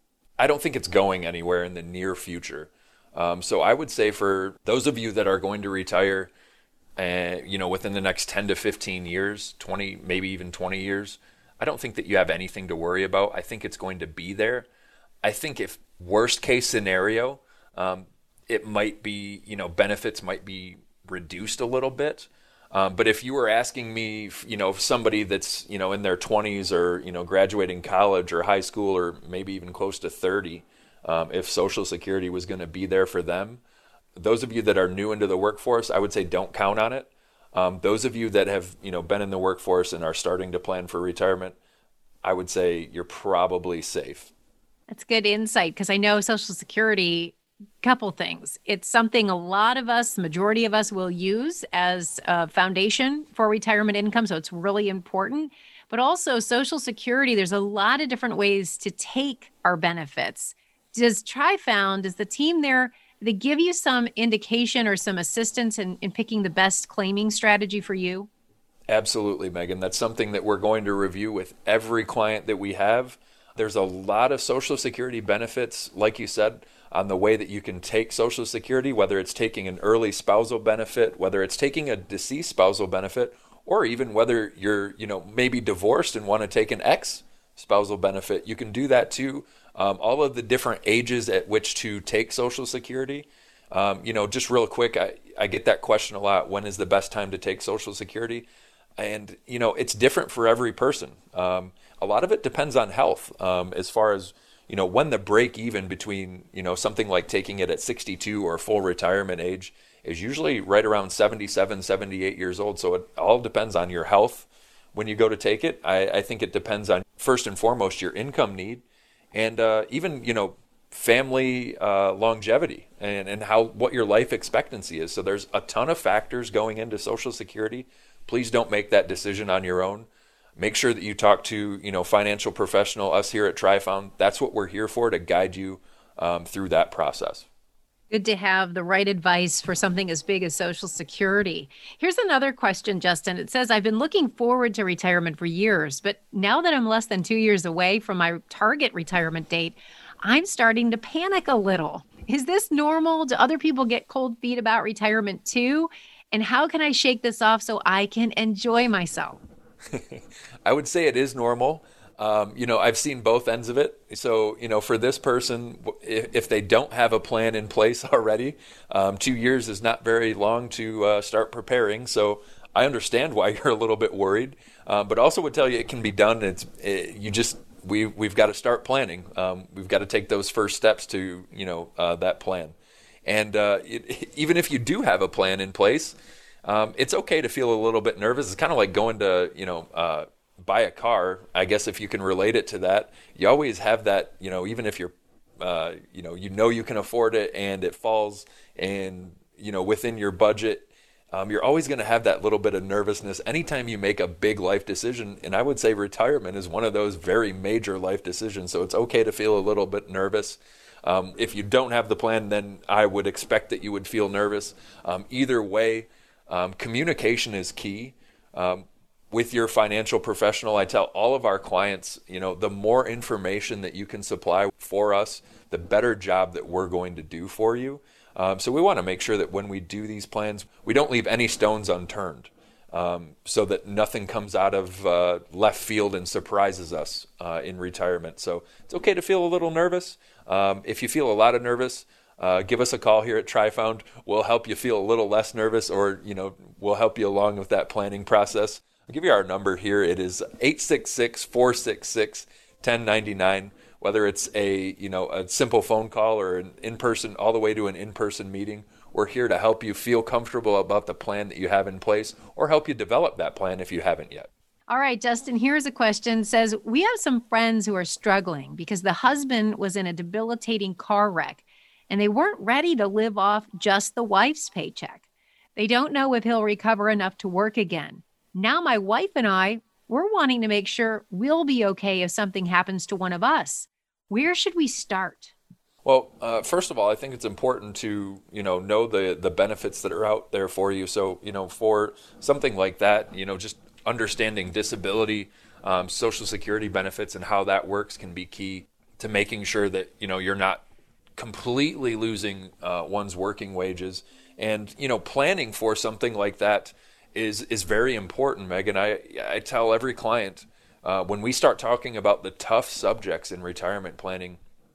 I don't think it's going anywhere in the near future. Um, so I would say for those of you that are going to retire, uh, you know, within the next ten to fifteen years, twenty, maybe even twenty years, I don't think that you have anything to worry about. I think it's going to be there. I think if worst case scenario, um, it might be, you know, benefits might be reduced a little bit. Um, but if you were asking me, you know, somebody that's, you know, in their twenties or, you know, graduating college or high school or maybe even close to thirty, um, if Social Security was going to be there for them, those of you that are new into the workforce, I would say don't count on it. Um, those of you that have, you know, been in the workforce and are starting to plan for retirement, I would say you're probably safe. That's good insight, because I know Social Security, couple things. It's something a lot of us, the majority of us, will use as a foundation for retirement income. So it's really important. But also Social Security, there's a lot of different ways to take our benefits. Does TriFound, does the team there, they give you some indication or some assistance in, in picking the best claiming strategy for you? Absolutely, Megan. That's something that we're going to review with every client that we have. There's a lot of Social Security benefits, like you said, on the way that you can take Social Security, whether it's taking an early spousal benefit, whether it's taking a deceased spousal benefit, or even whether you're, you know, maybe divorced and want to take an ex spousal benefit. You can do that too. Um, all of the different ages at which to take Social Security. Um, you know, just real quick, I, I get that question a lot. When is the best time to take Social Security? And, you know, it's different for every person. Um, a lot of it depends on health, um, as far as, you know, when the break even between, you know, something like taking it at sixty-two or full retirement age is usually right around seventy-seven, seventy-eight years old. So it all depends on your health when you go to take it. I, I think it depends on, first and foremost, your income need and uh, even, you know, family uh, longevity and, and how what your life expectancy is. So there's a ton of factors going into Social Security. Please don't make that decision on your own. Make sure that you talk to, you know, financial professional, us here at TriFound. That's what we're here for, to guide you um, through that process. Good to have the right advice for something as big as Social Security. Here's another question, Justin. It says, I've been looking forward to retirement for years, but now that I'm less than two years away from my target retirement date, I'm starting to panic a little. Is this normal? Do other people get cold feet about retirement too? And how can I shake this off so I can enjoy myself? I would say it is normal. Um, you know, I've seen both ends of it. So, you know, for this person, if, if they don't have a plan in place already, um, two years is not very long to uh, start preparing. So I understand why you're a little bit worried, uh, but also would tell you it can be done. It's it, you just we we've got to start planning. Um, we've got to take those first steps to, you know, uh, that plan. And uh, it, even if you do have a plan in place, um, it's okay to feel a little bit nervous. It's kind of like going to, you know, uh, buy a car. I guess if you can relate it to that, you always have that, you know, even if you're, uh, you know, you know you can afford it and it falls and, you know, within your budget, um, you're always going to have that little bit of nervousness anytime you make a big life decision. And I would say retirement is one of those very major life decisions. So it's okay to feel a little bit nervous. Um, if you don't have the plan, then I would expect that you would feel nervous. Um, either way, um, communication is key. Um, with your financial professional, I tell all of our clients, you know, the more information that you can supply for us, the better job that we're going to do for you. Um, so we want to make sure that when we do these plans, we don't leave any stones unturned, um, so that nothing comes out of uh, left field and surprises us uh, in retirement. So it's okay to feel a little nervous. Um, if you feel a lot of nervous, uh, give us a call here at TriFound. We'll help you feel a little less nervous, or, you know, we'll help you along with that planning process. I'll give you our number here. It is eight six six, four six six, one zero nine nine. Whether it's a, you know, a simple phone call or an in-person, all the way to an in-person meeting, we're here to help you feel comfortable about the plan that you have in place, or help you develop that plan if you haven't yet. All right, Justin, here's a question. It says, we have some friends who are struggling because the husband was in a debilitating car wreck and they weren't ready to live off just the wife's paycheck. They don't know if he'll recover enough to work again. Now my wife and I, we're wanting to make sure we'll be okay if something happens to one of us. Where should we start? Well, uh, first of all, I think it's important to, you know, know the, the benefits that are out there for you. So, you know, for something like that, you know, just understanding disability, um, Social Security benefits and how that works can be key to making sure that, you know, you're not completely losing uh, one's working wages. And, you know, planning for something like that is is very important, Megan. I, I tell every client, uh, when we start talking about the tough subjects in retirement planning,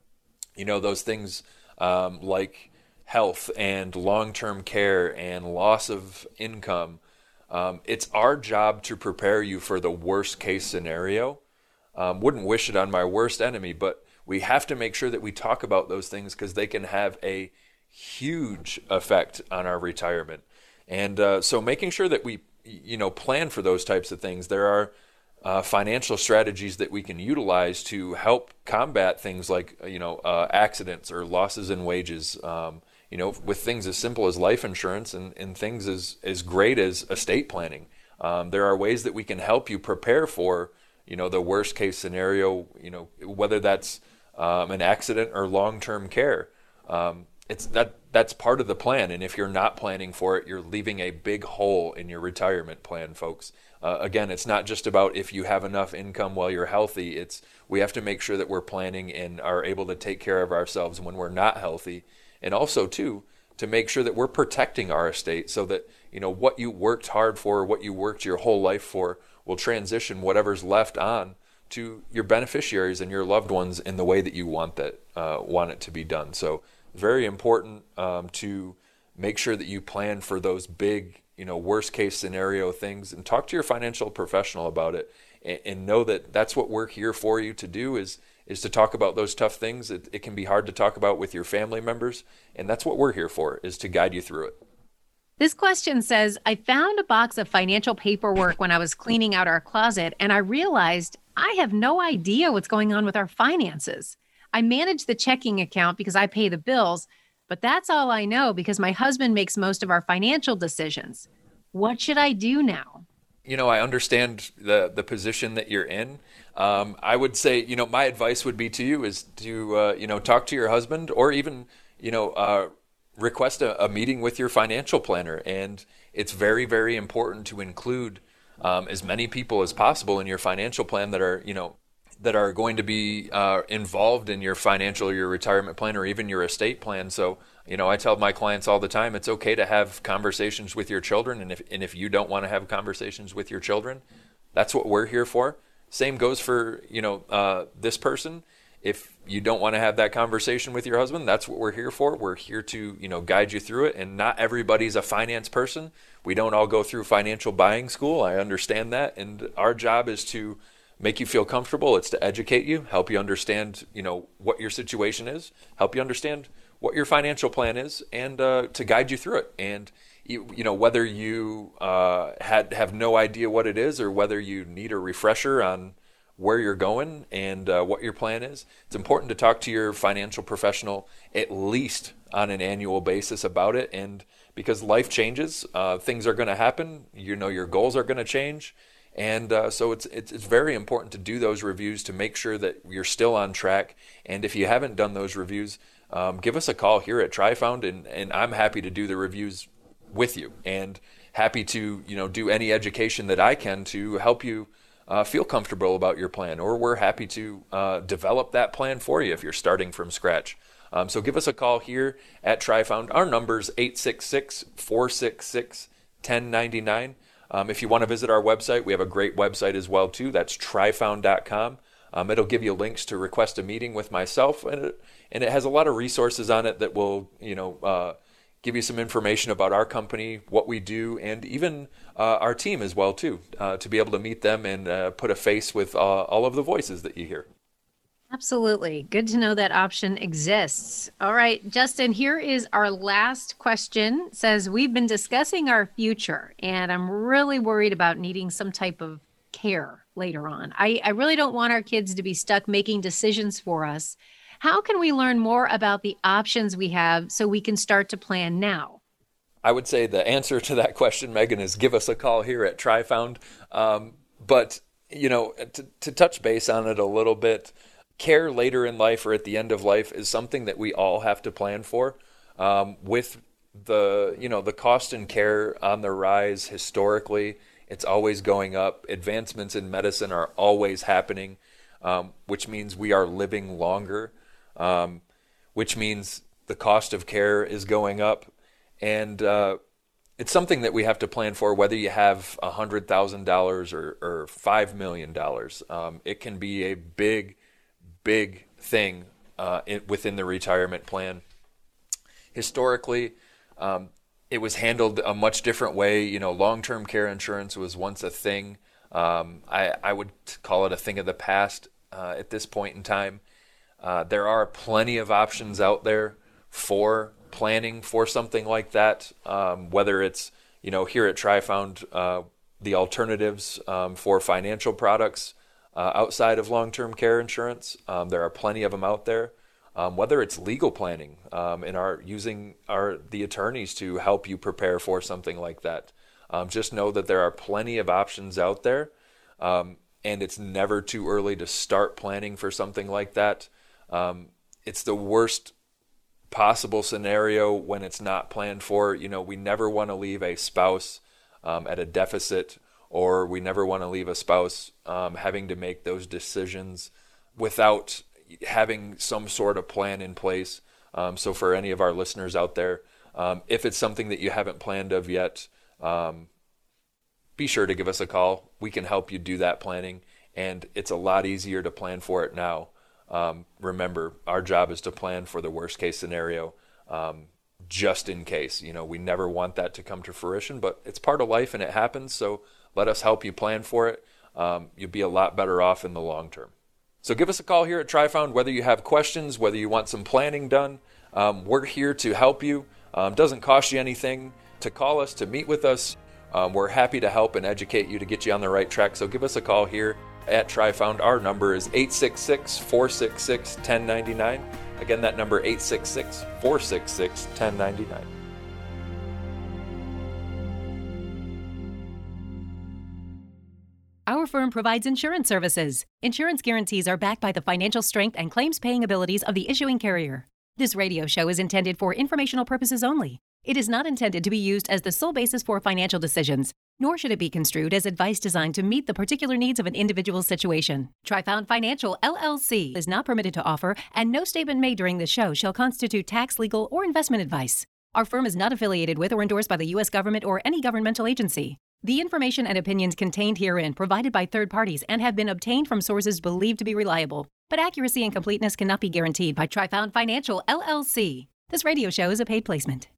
you know, those things um, like health and long-term care and loss of income, um, it's our job to prepare you for the worst case scenario. Um, wouldn't wish it on my worst enemy, but we have to make sure that we talk about those things because they can have a huge effect on our retirement. And uh, so making sure that we, you know, plan for those types of things. There are uh, financial strategies that we can utilize to help combat things like, you know, uh, accidents or losses in wages, um, you know, with things as simple as life insurance and, and things as, as great as estate planning. Um, there are ways that we can help you prepare for, you know, the worst case scenario, you know, whether that's um, an accident or long-term care. Um, It's that that's part of the plan, and if you're not planning for it, you're leaving a big hole in your retirement plan, folks. Uh, again, it's not just about if you have enough income while you're healthy. It's we have to make sure that we're planning and are able to take care of ourselves when we're not healthy, and also too to make sure that we're protecting our estate so that, you know, what you worked hard for, what you worked your whole life for, will transition whatever's left on to your beneficiaries and your loved ones in the way that you want that uh, want it to be done. So very important um, to make sure that you plan for those big, you know, worst case scenario things, and talk to your financial professional about it, and, and know that that's what we're here for you to do, is is to talk about those tough things. It, it can be hard to talk about with your family members, and that's what we're here for, is to guide you through it. This question says, I found a box of financial paperwork when I was cleaning out our closet, and I realized I have no idea what's going on with our finances. I manage the checking account because I pay the bills, but that's all I know because my husband makes most of our financial decisions. What should I do now? You know, I understand the the position that you're in. Um, I would say, you know, my advice would be to you is to, uh, you know, talk to your husband, or even, you know, uh, request a, a meeting with your financial planner. And it's very, very important to include um, as many people as possible in your financial plan that are, you know, that are going to be uh, involved in your financial or your retirement plan, or even your estate plan. So, you know, I tell my clients all the time, it's okay to have conversations with your children. And if, and if you don't want to have conversations with your children, that's what we're here for. Same goes for, you know, uh, this person. If you don't want to have that conversation with your husband, that's what we're here for. We're here to, you know, guide you through it. And not everybody's a finance person. We don't all go through financial buying school. I understand that. And our job is to make you feel comfortable. It's to educate you, help you understand, you know, what your situation is, help you understand what your financial plan is, and uh, to guide you through it. And you, you know, whether you uh, had have no idea what it is, or whether you need a refresher on where you're going and uh, what your plan is, it's important to talk to your financial professional at least on an annual basis about it. And because life changes, uh, things are going to happen. You know, your goals are going to change. And uh, so it's, it's it's very important to do those reviews to make sure that you're still on track. And if you haven't done those reviews, um, give us a call here at TriFound, and, and I'm happy to do the reviews with you, and happy to, you know, do any education that I can to help you uh, feel comfortable about your plan. Or we're happy to uh, develop that plan for you if you're starting from scratch. Um, so give us a call here at TriFound. Our number is eight six six, four six six, one zero nine nine. Um, if you want to visit our website, we have a great website as well too. That's tri found dot com. Um, it'll give you links to request a meeting with myself, and it, and it has a lot of resources on it that will, you know, uh, give you some information about our company, what we do, and even uh, our team as well too, uh, to be able to meet them and uh, put a face with uh, all of the voices that you hear. Absolutely. Good to know that option exists. All right, Justin, here is our last question. It says, we've been discussing our future, and I'm really worried about needing some type of care later on. I, I really don't want our kids to be stuck making decisions for us. How can we learn more about the options we have so we can start to plan now? I would say the answer to that question, Megan, is give us a call here at TriFound. Um, but, you know, to, to touch base on it a little bit, care later in life or at the end of life is something that we all have to plan for. Um, with the, you know, the cost in care on the rise historically, it's always going up. Advancements in medicine are always happening, um, which means we are living longer, um, which means the cost of care is going up. And uh, it's something that we have to plan for, whether you have one hundred thousand dollars or, or five million dollars. Um, it can be a big big thing uh, in, within the retirement plan. Historically, um, it was handled a much different way. You know, long-term care insurance was once a thing. Um, I, I would call it a thing of the past uh, at this point in time. Uh, there are plenty of options out there for planning for something like that, um, whether it's, you know, here at TriFound, uh, the alternatives um, for financial products, Uh, outside of long-term care insurance. Um, there are plenty of them out there. Um, whether it's legal planning um, and our using our the attorneys to help you prepare for something like that. Um, just know that there are plenty of options out there, um, and it's never too early to start planning for something like that. Um, it's the worst possible scenario when it's not planned for. You know, we never want to leave a spouse um, at a deficit, or we never want to leave a spouse um, having to make those decisions without having some sort of plan in place. Um, so for any of our listeners out there, um, if it's something that you haven't planned of yet, um, be sure to give us a call. We can help you do that planning. and it's a lot easier to plan for it now. Um, remember, our job is to plan for the worst case scenario, um, just in case. You know, we never want that to come to fruition, but it's part of life and it happens. So let us help you plan for it. Um, you'll be a lot better off in the long term. So give us a call here at TriFound, whether you have questions, whether you want some planning done. Um, we're here to help you. Um, doesn't cost you anything to call us, to meet with us. Um, we're happy to help and educate you to get you on the right track. So give us a call here at TriFound. Our number is eight six six, four six six, one zero nine nine. Again, that number eight six six, four six six, one zero nine nine. Our firm provides insurance services. Insurance guarantees are backed by the financial strength and claims-paying abilities of the issuing carrier. This radio show is intended for informational purposes only. It is not intended to be used as the sole basis for financial decisions, nor should it be construed as advice designed to meet the particular needs of an individual's situation. TriFound Financial, L L C is not permitted to offer, and no statement made during this show shall constitute tax, legal, or investment advice. Our firm is not affiliated with or endorsed by the U S government or any governmental agency. The information and opinions contained herein provided by third parties and have been obtained from sources believed to be reliable, but accuracy and completeness cannot be guaranteed by TriFound Financial, L L C. This radio show is a paid placement.